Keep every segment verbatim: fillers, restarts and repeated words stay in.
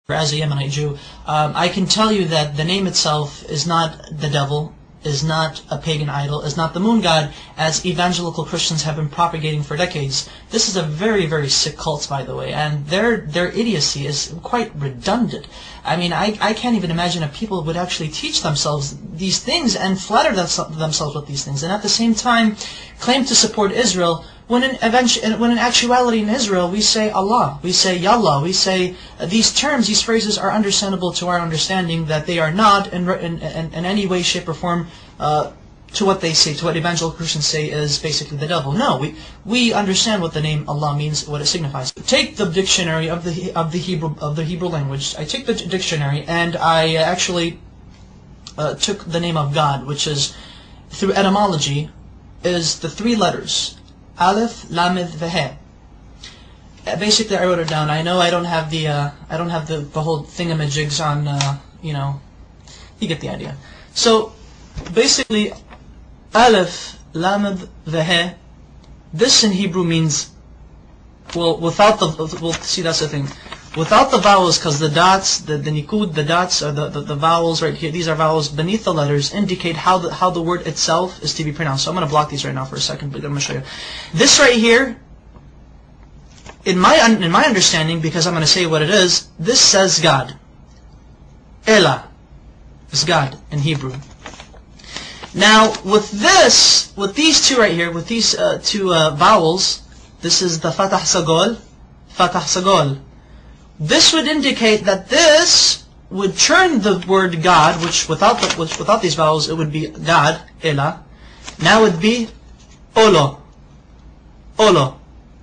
as a Yemenite Jew, um, I can tell you that the name itself is not the devil, is not a pagan idol, is not the moon god, as evangelical Christians have been propagating for decades. This is a very, very sick cult, by the way, and their their idiocy is quite redundant. I mean, I, I can't even imagine if people would actually teach themselves these things and flatter themselves with these things, and at the same time claim to support Israel, when in, when in actuality in Israel we say Allah, we say Yallah, we say uh, these terms, these phrases are understandable to our understanding, that they are not in, in, in, in any way, shape or form uh, to what they say, to what evangelical Christians say is basically the devil. No, we we understand what the name Allah means, what it signifies. Take the dictionary of the of the Hebrew of the Hebrew language. I take the dictionary and I actually uh, took the name of God, which is through etymology is the three letters Aleph, Lamed, Veh. Basically, I wrote it down. I know I don't have the uh, I don't have the the whole thingamajigs on. Uh, you know, you get the idea. So basically, Aleph, Lamed, Veh. This in Hebrew means, well, without the, well, see, that's the thing. Without the vowels, because the dots, the, the nikud, the dots, or the, the, the vowels right here, these are vowels beneath the letters, indicate how the, how the word itself is to be pronounced. So I'm going to block these right now for a second, but I'm going to show you. This right here, in my, in my understanding, because I'm going to say what it is, this says God. Elah is God in Hebrew. Now, with this, with these two right here, with these uh, two uh, vowels, this is the Fatah Sagol, Fatah Sagol. This would indicate that this would turn the word God, which without the, which without these vowels it would be God, Elah. Now it would be Olo, Olo.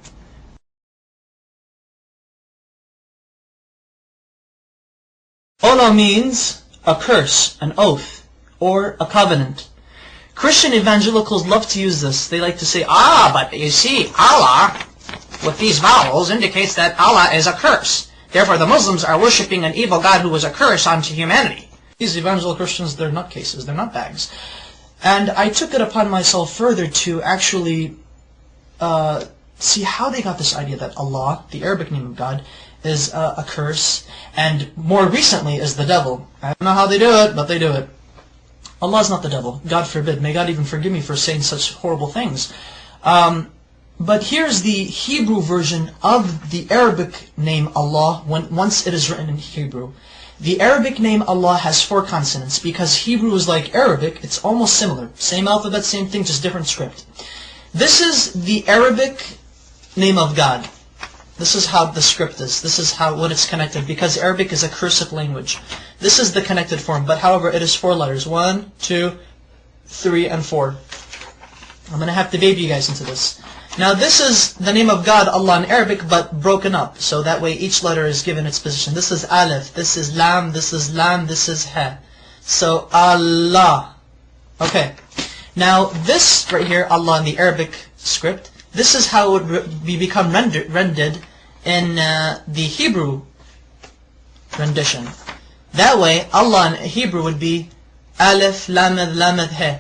Olo means a curse, an oath, or a covenant. Christian evangelicals love to use this. They like to say, ah, but you see, Allah, with these vowels, indicates that Allah is a curse. Therefore, the Muslims are worshipping an evil God who was a curse onto humanity. These evangelical Christians, they're nutcases, they're nutbags. And I took it upon myself further to actually uh, see how they got this idea that Allah, the Arabic name of God, is uh, a curse, and more recently is the devil. I don't know how they do it, but they do it. Allah is not the devil. God forbid. May God even forgive me for saying such horrible things. Um, but here's the Hebrew version of the Arabic name Allah when once it is written in Hebrew. The Arabic name Allah has four consonants because Hebrew is like Arabic. It's almost similar. Same alphabet, same thing, just different script. This is the Arabic name of God. This is how the script is. This is how what it's connected, because Arabic is a cursive language. This is the connected form, but however, it is four letters. One, two, three, and four. I'm going to have to baby you guys into this. Now, this is the name of God, Allah in Arabic, but broken up. So that way, each letter is given its position. This is Aleph, this is Lam, this is Lam, this is Ha. So, Allah. Okay. Now, this right here, Allah in the Arabic script, this is how it would be become rendered, rendered in uh, the Hebrew rendition. That way, Allah in Hebrew would be Aleph, Lamed, Lamed, He.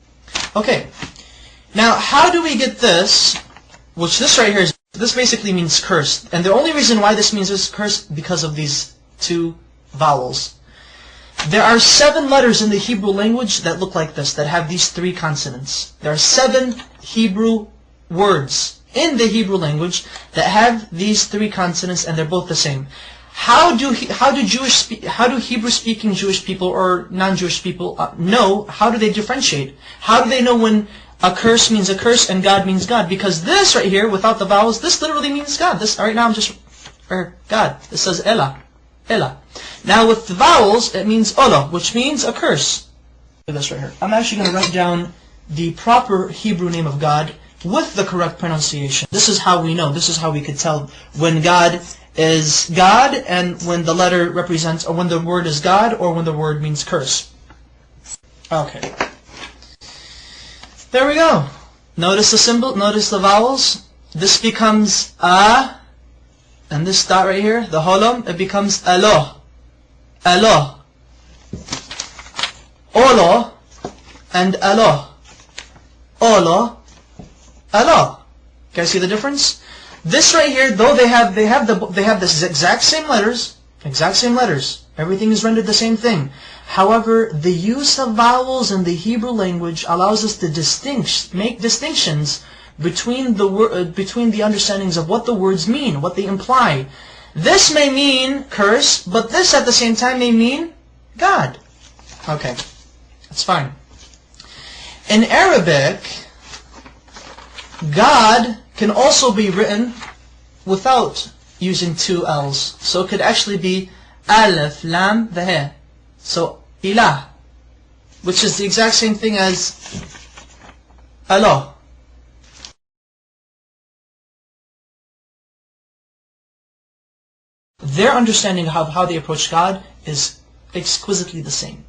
Okay. Now, how do we get this? Which this right here is, this basically means cursed. And the only reason why this means it's cursed because of these two vowels. There are seven letters in the Hebrew language that look like this, that have these three consonants. There are seven Hebrew words in the Hebrew language that have these three consonants, and they're both the same. How do how do Jewish how do Hebrew speaking Jewish people or non-Jewish people uh, know? How do they differentiate? How do they know when a curse means a curse and God means God? Because this right here, without the vowels, this literally means God. This right now I'm just or God. This says Elah, Elah. Now with the vowels, it means Ola, which means a curse. This right here. I'm actually going to write down the proper Hebrew name of God with the correct pronunciation. This is how we know. This is how we could tell when God is God and when the letter represents, or when the word is God, or when the word means curse. Okay. There we go. Notice the symbol, notice the vowels. This becomes A, and this dot right here, the holom, it becomes Alo. Alo. Olo and Alo. Olo, Alo. Can you see the difference? This right here, though they have they have the they have the exact same letters, Exact same letters. Everything is rendered the same thing. However, the use of vowels in the Hebrew language allows us to distinct, make distinctions between the uh, between the understandings of what the words mean, what they imply. This may mean curse, but this at the same time may mean God. Okay, that's fine. In Arabic, God can also be written without using two L's. So it could actually be Alif, Lam, the He. So, Ilah, which is the exact same thing as Allah. Their understanding of how they approach God is exquisitely the same.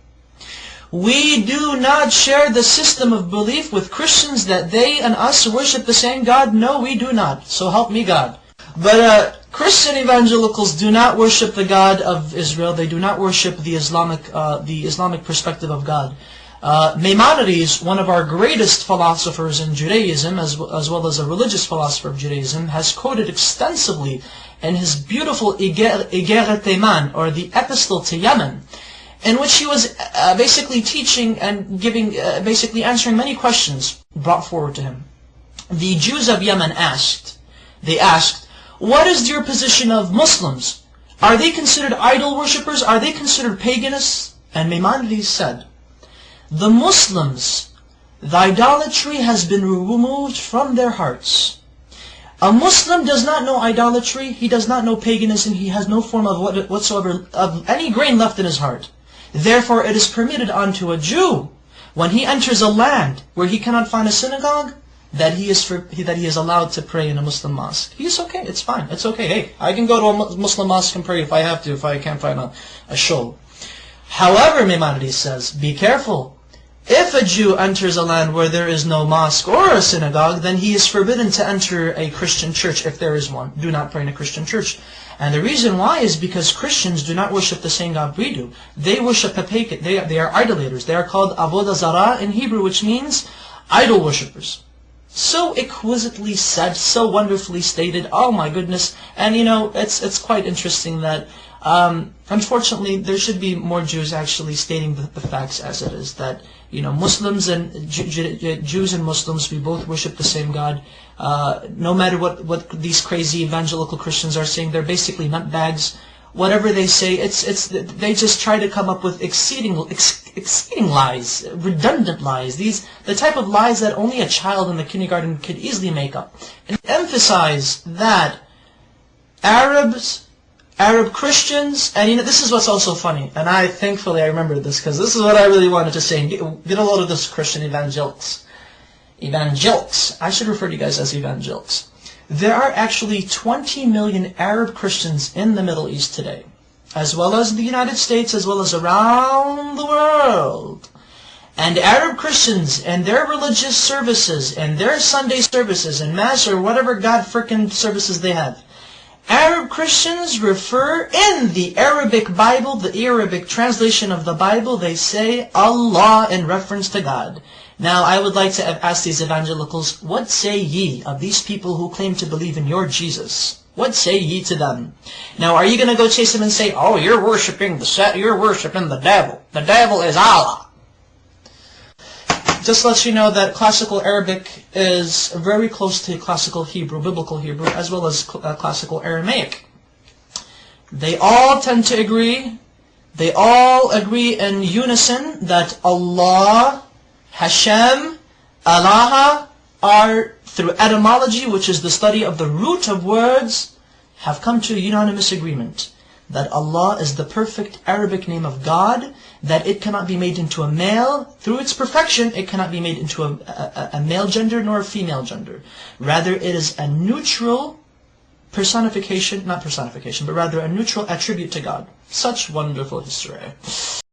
We do not share the system of belief with Christians that they and us worship the same God. No, we do not. So help me God. But uh, Christian evangelicals do not worship the God of Israel. They do not worship the Islamic, uh, the Islamic perspective of God. Uh, Maimonides, one of our greatest philosophers in Judaism, as, as well as a religious philosopher of Judaism, has quoted extensively in his beautiful Igeret Teiman, or the Epistle to Yemen, in which he was uh, basically teaching and giving, uh, basically answering many questions brought forward to him. The Jews of Yemen asked, they asked, what is your position of Muslims? Are they considered idol worshippers? Are they considered paganists? And Maimonides said, the Muslims, the idolatry has been removed from their hearts. A Muslim does not know idolatry, he does not know paganism, he has no form of what, whatsoever of any grain left in his heart. Therefore it is permitted unto a Jew, when he enters a land where he cannot find a synagogue, that he is for, that he is allowed to pray in a Muslim mosque. He's okay, it's fine, it's okay. Hey, I can go to a Muslim mosque and pray if I have to, if I can't find a, a shul. However, Maimonides says, be careful. If a Jew enters a land where there is no mosque or a synagogue, then he is forbidden to enter a Christian church if there is one. Do not pray in a Christian church. And the reason why is because Christians do not worship the same God we do. They worship a pagan. They, they are idolaters. They are called Avodah Zarah in Hebrew, which means idol worshippers. So exquisitely said, so wonderfully stated. Oh my goodness. And you know, it's it's quite interesting that um, unfortunately there should be more Jews actually stating the, the facts as it is. That you know, Muslims and Jew, Jew, Jews and Muslims, we both worship the same God. Uh, no matter what what these crazy evangelical Christians are saying, they're basically nutbags. Whatever they say, it's it's they just try to come up with exceeding ex, exceeding lies, redundant lies. These the type of lies that only a child in the kindergarten could easily make up. And emphasize that Arabs, Arab Christians, and you know this is what's also funny. And I thankfully I remember this because this is what I really wanted to say. And get, get a load of this, Christian evangelics. Evangelics. I should refer to you guys as evangelics. There are actually twenty million Arab Christians in the Middle East today, as well as the United States, as well as around the world. And Arab Christians and their religious services and their Sunday services and Mass or whatever God frickin' services they have, Arab Christians refer in the Arabic Bible, the Arabic translation of the Bible, they say Allah in reference to God. Now, I would like to ask these evangelicals, what say ye of these people who claim to believe in your Jesus? What say ye to them? Now, are you going to go chase them and say, oh, you're worshiping the set, you're worshiping the devil. The devil is Allah. Just to let you know that classical Arabic is very close to classical Hebrew, biblical Hebrew, as well as uh, classical Aramaic. They all tend to agree, they all agree in unison that Allah, Hashem, Allah are, through etymology, which is the study of the root of words, have come to a unanimous agreement that Allah is the perfect Arabic name of God, that it cannot be made into a male. Through its perfection, it cannot be made into a, a, a male gender nor a female gender. Rather, it is a neutral personification, not personification, but rather a neutral attribute to God. Such wonderful history.